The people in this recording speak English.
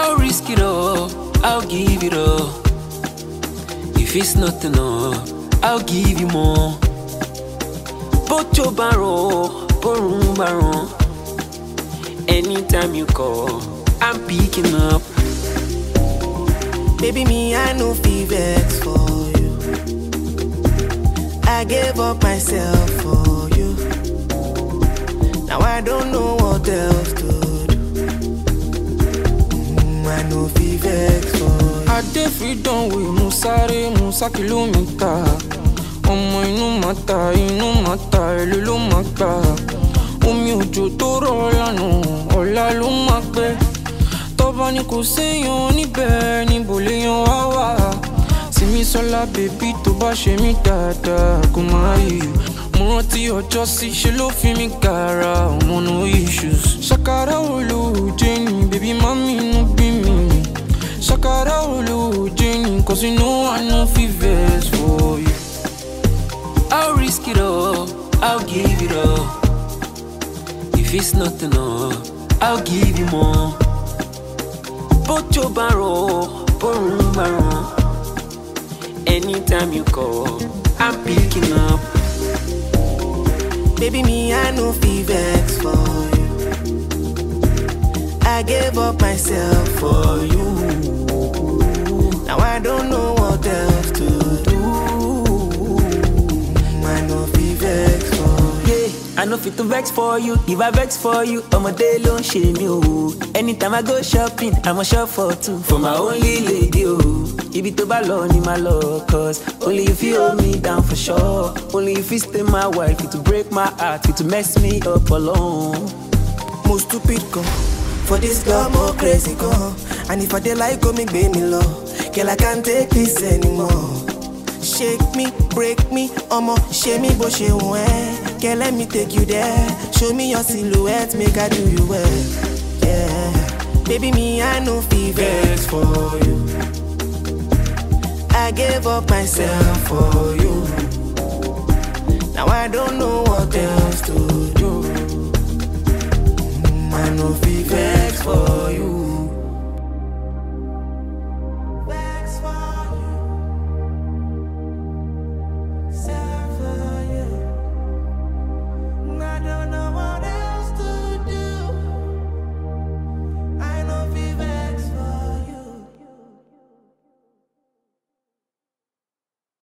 I'll risk it all, I'll give it all. If it's not enough, I'll give you more. Bocho Baro, Borum Baron. Anytime you call, I'm picking up. Baby, me, I know vex for you. I gave up myself for you. Now I don't know what else to do. I know vex for you. I did freedom with Musa kilomita. Ọmọ inú mata, èlò ló máa gbà. Omi òjò tó rọ̀ lánàá, ọ̀la ló máa gbẹ. Tọ́ba ni kò séèyàn níbẹ̀, níbo léèyàn wá wà. Simisola bèbí tó bá ṣe mí dáadáa, kò máa yí. Mo rántí ọjọ́ sí, ṣe ló fi mí gara, ọmọ no issues. Ṣàkàrà olùjẹ́ni, bèbí mami inú bí mi. Ṣàkàrà olùjẹ́ni, cause you know I know vex for you. I'll risk it all, I'll give it all. If it's not enough, I'll give you more. Bocho Baro, Borum Baron. Anytime you call, I'm picking up. Baby, me, I know vex for you. I gave up myself for you. Now I don't know what else to do. I know vex for you. Yeah, I know fit to vex for you. If I vex for you, I'm a day long shame you. Anytime I go shopping, I'm a shop for two. For my only lady, oh. If it over low, need my love. Cause only if you hold me down for sure. Only if you stay my wife, you to break my heart, you to mess me up alone. Most stupid go. For this girl, more crazy go. And if I dey like go, me baby me low. Girl, I can't take this anymore. Shake me, break me, omo, shame me, but she won't. Girl, let me take you there. Show me your silhouette, make I do you well. Yeah, baby, me, I know vex for you. I gave up myself for you. Now I don't know what else to do. I know vex.